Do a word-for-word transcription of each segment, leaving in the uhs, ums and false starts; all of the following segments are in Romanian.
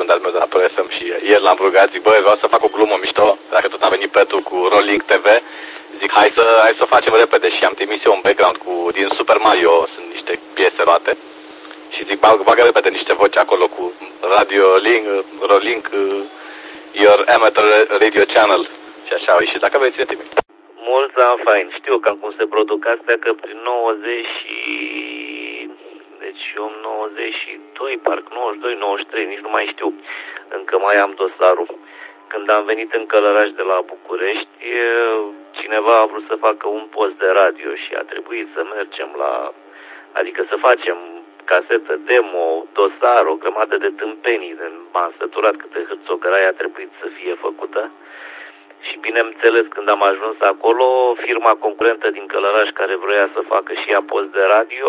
secundar meu de la Pro F M și ieri l-am rugat, zic, băi, vreau să fac o glumă mișto, dacă tot a venit Petru cu Rolling T V, zic, hai să, hai să facem repede și am trimis eu un background cu, din Super Mario, sunt niște piese roate și zic, bag, bagă repede niște voci acolo cu Radio Link, Rolling, Your Amateur Radio Channel și așa au ieșit, dacă vreți să trimit. Mulți am fain, știu cam cum se produc astea, că prin nouăzeci și... Deci eu nouăzeci și doi, parcă nouăzeci și doi, nouăzeci și trei, nici nu mai știu, încă mai am dosarul. Când am venit în Călăraș de la București, cineva a vrut să facă un post de radio și a trebuit să mergem la... Adică să facem casetă, demo, dosar, o grămadă de tâmpenii. M-am săturat câte hârțogăraia a trebuit să fie făcută. Și bineînțeles, când am ajuns acolo, firma concurentă din Călăraș care vrea să facă și ea post de radio,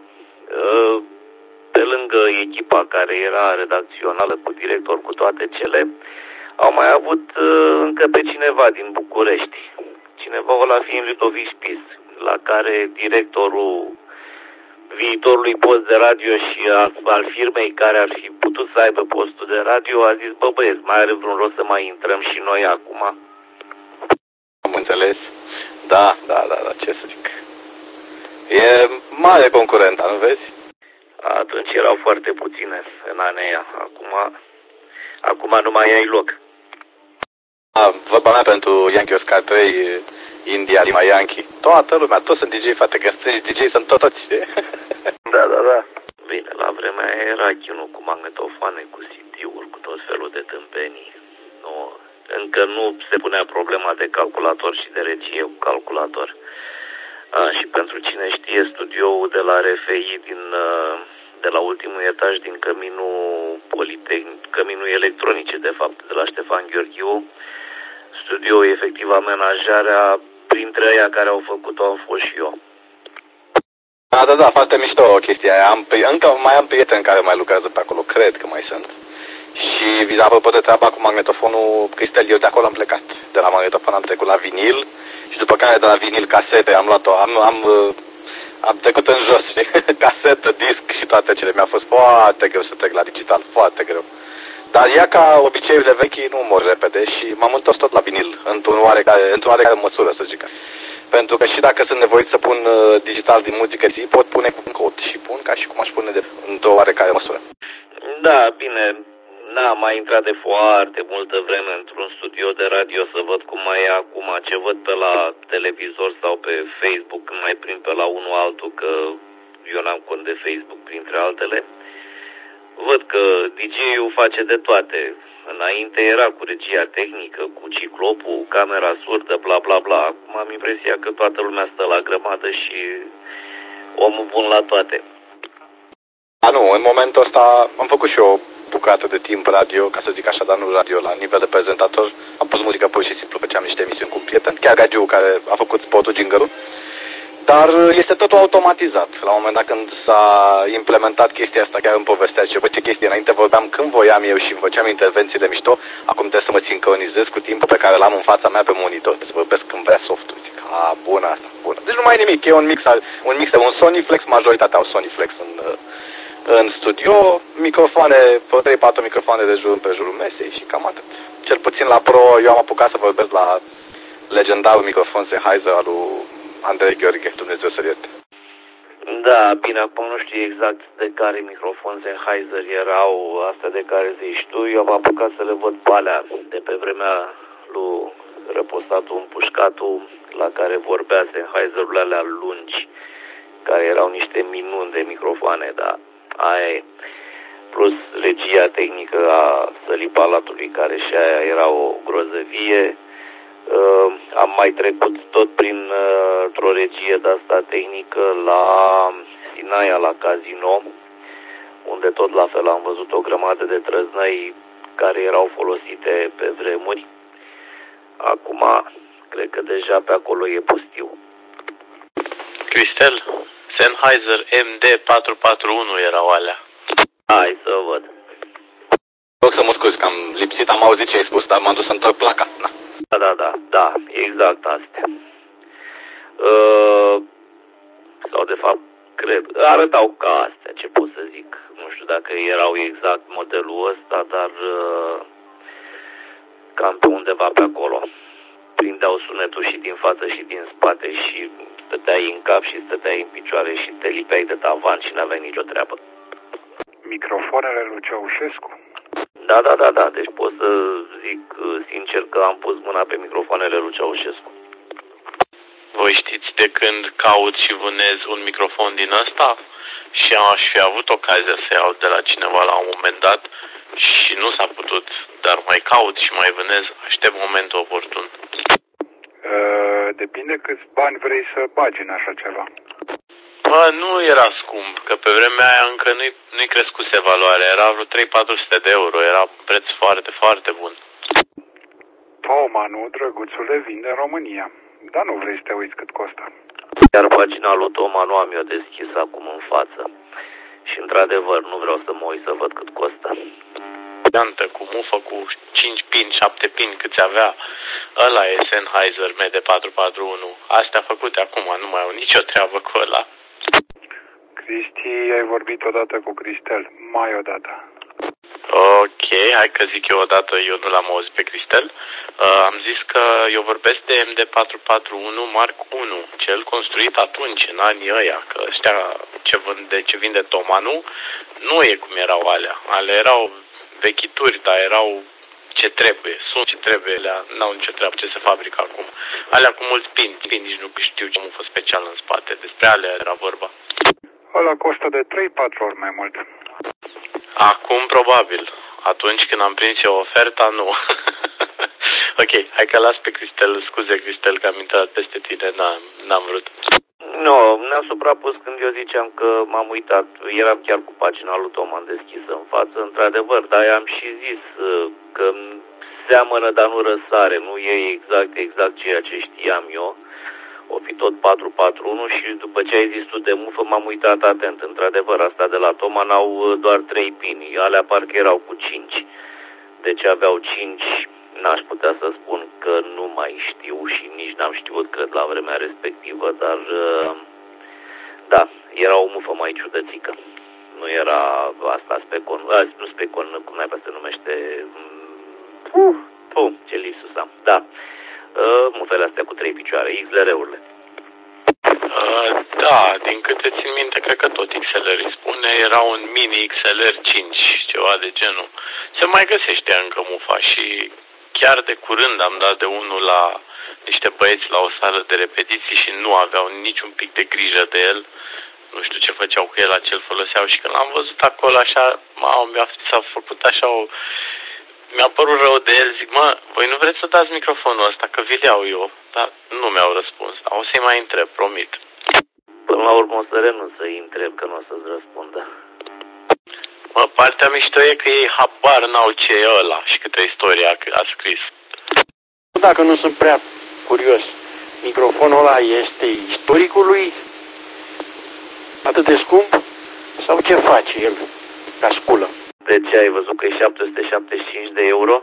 pe lângă echipa care era redacțională cu director, cu toate cele, au mai avut încă pe cineva din București. Cineva ăla fiind Ludovic Spis, la care directorul viitorului post de radio și al, al firmei care ar fi putut să aibă postul de radio a zis, bă băieți, mai are vreun rost să mai intrăm și noi acum? Am înțeles. Da, da, da, da, ce să zic. E mare concurentă, nu vezi? Atunci erau foarte puține în anii aia. Acum, acum nu mai ai loc. A, vorba mea pentru Yankee Oscar trei, India, Lima Yankee. Toată lumea, toți sunt D J, frate, că D J sunt tot toți. Da, da, da. Bine, la vremea aia era chinul cu magnetofane, cu C D-uri, cu tot felul de tâmpenii. Nu, încă nu se punea problema de calculator și de regie cu calculator. A, și pentru cine știe, studioul de la R F I din, de la ultimul etaj din căminul Politehnic, căminul electronice, de fapt, de la Ștefan Gheorghiu, studioul efectiv amenajarea, printre aia care au făcut-o am fost și eu. Da, da, da, foarte mișto chestia aia. Am, încă mai am prieteni care mai lucrează pe acolo, cred că mai sunt. Și apropo de treaba cu magnetofonul, Cristel, eu de acolo am plecat. De la magnetofon am trecut la vinil și după care de la vinil casete am luat-o, am, am, am trecut în jos, știi? Casetă, disc și toate cele. Mi-a fost foarte greu să trec la digital, foarte greu. Dar ea, ca obiceiurile vechi, nu mor repede și m-am întors tot la vinil, într-o oarecare, într-o oarecare măsură, să zic. Pentru că și dacă sunt nevoit să pun uh, digital din muzică zi, pot pune cu cod și pun ca și cum aș pune de, într-o oarecare măsură. Da, bine, n-am mai intrat de foarte multă vreme într-un studio de radio să văd cum mai e acum, ce văd pe la televizor sau pe Facebook, când mai prind pe la unul altul, că eu n-am cont de Facebook printre altele. Văd că D J-ul face de toate. Înainte era cu regia tehnică, cu ciclopul, camera surdă, bla bla bla. Acum am impresia că toată lumea stă la grămadă și omul bun la toate. A, nu, în momentul ăsta am făcut și eu o bucată de timp radio, ca să zic așa, dar nu radio, la nivel de prezentator. Am pus muzică pur și simplu, făceam niște emisiuni cu un prieten, chiar Gagiu, care a făcut spotul Jingle-ul. Dar este totul automatizat. La un moment dat când s-a implementat chestia asta, chiar îmi povestea ce, bă, ce chestie, înainte vorbeam când voiam eu și făceam intervențiile mișto, acum trebuie să mă sincronizez cu timpul pe care l-am în fața mea pe monitor, să vorbesc când vrea softul. Zic, a, bună asta, bună. Deci nu mai e nimic, e un mix, un mix, un Soniflex, majoritatea au Soniflex în, în studio, microfoane, trei patru microfoane de jur împrejurul mesei și cam atât. Cel puțin la Pro, eu am apucat să vorbesc la legendarul microfon Sennheiser al lui Andrei Gheorghe, Dumnezeu să ierte. Da, bine, acum nu știu exact de care microfon Sennheiser erau, astea de care zici tu. Eu am apucat să le văd pe alea de pe vremea lui Răposatul Împușcatul, la care vorbea Sennheiser-urile alea lungi, care erau niște minuni de microfoane, dar aia e. Plus regia tehnică a Sălii Palatului, care și aia era o grozăvie. Uh, am mai trecut tot prin uh, o regie de-asta tehnică la Sinaia, la Casino, unde tot la fel am văzut o grămadă de trăznăi care erau folosite pe vremuri. Acum, cred că deja pe acolo e pustiu. Cristel, Sennheiser M D patru patru unu erau alea. Hai să văd. Rog să mă scuzi că am lipsit, am auzit ce ai spus, dar m-am dus să întorc placa. Na. Da, da, da, da, exact astea. Uh, sau de fapt, cred. Arătau ca astea, ce pot să zic. Nu știu dacă erau exact modelul ăsta, dar uh, cam pe undeva pe acolo. Prindeau sunetul și din față și din spate și stăteai în cap și stăteai în picioare și te lipeai de tavan și n-aveai nicio treabă. Microfoanele lui Ceaușescu? Da, da, da, da. Deci pot să zic sincer că am pus mâna pe microfoanele lui Ceaușescu. Voi știți de când caut și vânez un microfon din ăsta? Și aș fi avut ocazia să iau de la cineva la un moment dat și nu s-a putut, dar mai caut și mai vânez, aștept momentul oportun. Uh, depinde câți bani vrei să bagi în așa ceva. Bă, nu era scump, că pe vremea aia încă nu-i, nu-i crescuse valoarea, era vreo trei patru sute de euro, era un preț foarte, foarte bun. Toma, nu, drăguțule, vinde în România. Dar nu vrei să te uiți cât costă. Iar pagina lui Toma nu am eu deschis acum în față. Și într-adevăr nu vreau să mă uit să văd cât costă. Iantă, cu mufă, cu cinci pin, șapte pin câți avea, ăla e Sennheiser M D patru patru unu. Astea făcute acum, nu mai au nicio treabă cu ăla. Cristi, ai vorbit odată cu Cristel, mai odată. Ok, hai că zic eu odată, eu nu l-am auzit pe Cristel. Uh, am zis că eu vorbesc de M D patru patru unu Mark unu, cel construit atunci, în anii ăia, că ăștia ce, vânde, ce vinde Tomanu nu e cum erau alea. Alea erau vechituri, dar erau ce trebuie, sunt ce trebuie, alea n-au nicio treabă ce se fabrică acum. Alea cu mulți pin, pin nici nu știu ce mufă special în spate, despre alea era vorba. Ăla costă de trei patru ori mai mult. Acum probabil. Atunci când am prins eu oferta, nu. Ok, hai că las pe Cristel, scuze Cristel că am intrat peste tine, n-am, n-am vrut. Nu, no, ne-am suprapus când eu ziceam că m-am uitat, eram chiar cu pagina lui Toma deschisă în față, într-adevăr, dar am și zis că seamănă, dar nu răsare, nu e exact, exact ceea ce știam eu. O fi tot patru patru unu și după ce ai zis tu de mufă m-am uitat atent. Într-adevăr, asta de la Toma n-au doar trei pini, alea parcă erau cu cinci. Deci aveau cinci, n-aș putea să spun că nu mai știu și nici n-am știut, cred, la vremea respectivă, dar da, era o mufă mai ciudățică. Nu era asta specon, azi nu specon, cum naiba se numește, uh, uh, ce lipsus am, da. Uh, mufele astea cu trei picioare, X L R-urile. Uh, da, din câte țin minte, cred că tot X L R îi spune, era un mini X L R cinci, ceva de genul. Se mai găsește încă mufa și chiar de curând am dat de unul la niște băieți la o sală de repetiții și nu aveau niciun pic de grijă de el. Nu știu ce făceau cu el, la ce-l foloseau și când l-am văzut acolo așa, m-a, mi-a s-a făcut așa o... Mi-a părut rău de el, zic, mă, voi nu vreți să dați microfonul ăsta, că vi-l iau eu, dar nu mi-au răspuns, o să-i mai întreb, promit. Până la urmă o să renunț să-i întreb, că nu o să-ți răspundă. Mă, partea mișto e că ei habar n-au ce e ăla și câtă istorie a, a scris. Dacă nu sunt prea curios, microfonul ăla este istoricul lui atât de scump? Sau ce face el ca sculă? De ce ai văzut că e șapte sute șaptezeci și cinci de euro?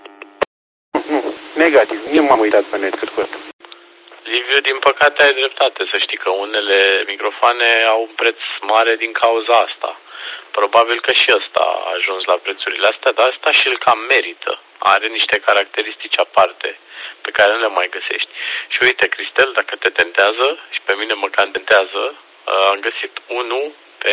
Nu, negativ, nu m-am uitat pe net cât costă. Liviu, din păcate ai dreptate, să știi că unele microfoane au un preț mare din cauza asta. Probabil că și ăsta a ajuns la prețurile astea, dar asta și îl cam merită. Are niște caracteristici aparte pe care nu le mai găsești. Și uite, Cristel, dacă te tentează, și pe mine mă cam tentează, am găsit unul pe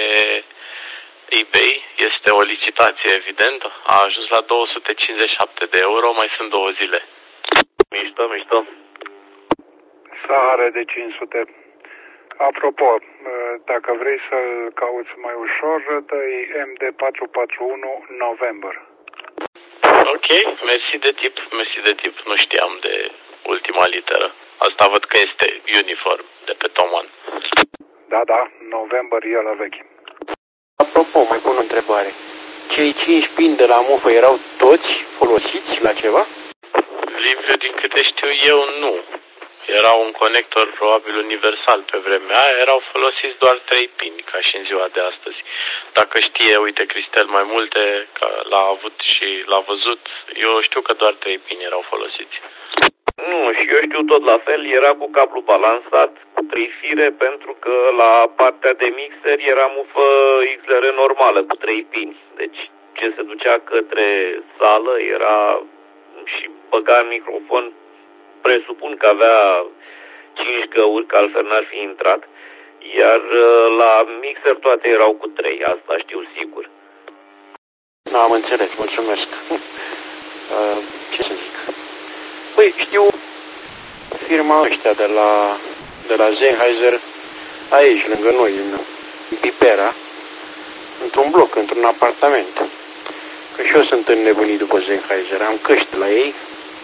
eBay, este o licitație, evident, a ajuns la două sute cincizeci și șapte de euro, mai sunt două zile. Mișto, mișto. Sare de cinci sute. Apropo, dacă vrei să-l cauți mai ușor, dă-i M D patru patru unu November. Ok, mersi de tip, mersi de tip, nu știam de ultima literă. Asta văd că este uniform de pe Toman. Da, da, November e la vechi. Apropo, mai pun o întrebare. Cei cinci pini de la mufă erau toți folosiți la ceva? Liviu, din câte știu eu, nu. Era un conector probabil universal pe vremea aia, erau folosiți doar trei pini, ca și în ziua de astăzi. Dacă știe, uite, Cristel, mai multe, că l-a avut și l-a văzut, eu știu că doar trei pini erau folosiți. Nu, și eu știu tot la fel, era cu cablu balansat, cu trei fire, pentru că la partea de mixer era mufă X L R normală, cu trei pini. Deci ce se ducea către sală era și băga în microfon, presupun că avea cinci găuri, că altfel n-ar fi intrat. Iar la mixer toate erau cu trei, asta știu sigur. Nu, am înțeles, mulțumesc. Uh, ce să zic? Păi, știu firma ăștia de la, de la Sennheiser, aici, lângă noi, în Pipera, într-un bloc, într-un apartament. Că și eu sunt înnebunit după Sennheiser, am căști la ei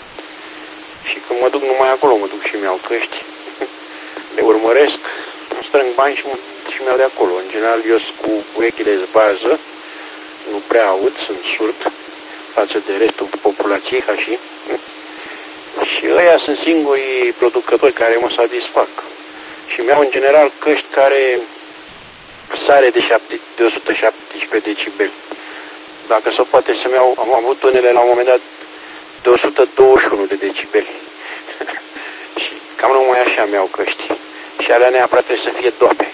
și când mă duc numai acolo, mă duc și mi-au căști. Le urmăresc, îmi strâng bani și, și mi-au de acolo. În general, eu sunt cu urechile zbarză, nu prea aud, sunt surd față de restul populației, ca și. Și ăia sunt singurii producători care mă satisfac. Și mi-au în general căști care sare de, șapte, de o sută șaptesprezece decibeli. Dacă se poate să-mi iau, am avut unele la un moment dat de o sută douăzeci și unu de decibeli. Și cam numai așa mi-au căști. Și alea neapărat trebuie să fie dope.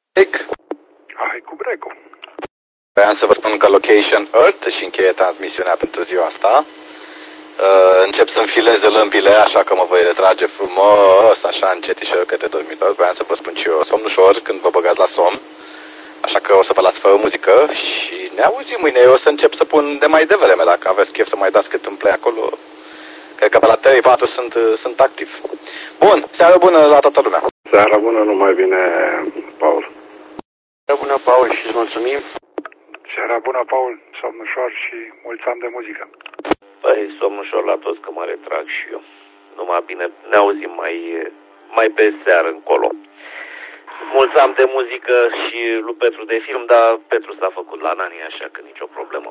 Hai cu brecu. Vreau să vă spun că Location Earth își încheie transmisiunea pentru ziua asta. Uh, încep să înfileze lămpile, așa că mă voi retrage frumos, așa încetișor către dormitor. Vreau să vă spun și eu somn ușor când vă băgați la somn. Așa că o să vă las fără muzică și ne auzim mâine. Eu o să încep să pun de mai devreme, dacă aveți chef să mai dați cât îmi play acolo. Cred că pe la trei patru sunt, sunt activ. Bun, seară bună la toată lumea. Seara bună, numai bine, Paul. Seară bună, Paul, și îți mulțumim. Seara bună, Paul, somn ușor și mulți ani de muzică. Păi, somn ușor la toți, că mă retrag și eu. Numai bine, ne auzim mai, mai pe seară încolo. Mulți ani de muzică și lui Petru de film, dar Petru s-a făcut la Nani, așa că nicio problemă.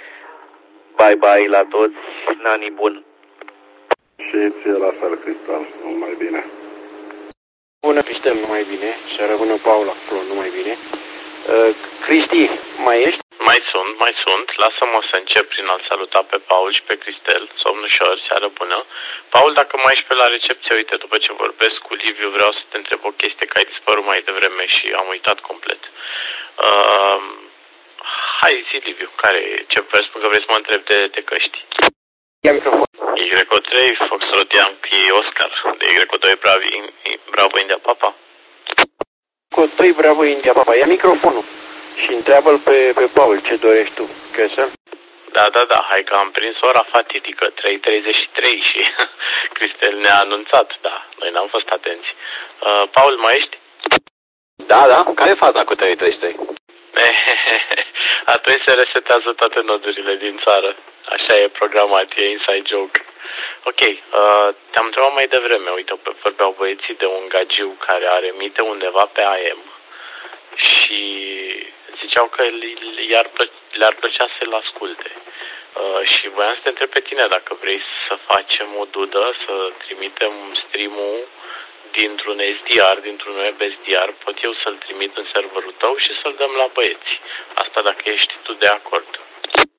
Bye bye la toți, Nani bun. Și ție la fel, Cristal, numai bine. Bună, Cristel, numai bine. Seară bună, Paul, acolo, numai bine. Uh, Cristi, mai ești? Mai sunt, mai sunt. Lasă-mă să încep prin a-l saluta pe Paul și pe Cristel. Somn ușor, seară bună. Paul, dacă mai ești pe la recepție, uite, după ce vorbesc cu Liviu, vreau să te întreb o chestie, că ai dispărut mai devreme și am uitat complet. Uh, hai, zi, Liviu, care ce vrei spun că vrei să mă întreb de, de căști? Ia microfon. Y trei, Foxtrot Yankee Oscar, de Y doi, Bravo, Bravo India Papa. Cu doi, Bravo India Papa. Ia microfonul și întreabă-l pe, pe Paul ce dorești tu. Căsă? Da, da, da, hai că am prins ora fatidică, trei treizeci și trei și Cristel ne-a anunțat, da, noi n-am fost atenți. Uh, Paul, mai ești? Da, da, care e faza cu trei treizeci și trei? Atunci se resetează toate nodurile din țară. Așa e programat, e inside joke. Ok, uh, te-am întrebat mai devreme, uite, vorbeau băieții de un gagiu care are emite undeva pe A M și ziceau că le-ar plăcea, le-ar plăcea să-l asculte. Uh, și voiam să te întreb pe tine dacă vrei să facem o dudă, să trimitem stream-ul dintr-un S D R, dintr-un web S D R, pot eu să-l trimit în serverul tău și să-l dăm la băieți. Asta dacă ești tu de acord.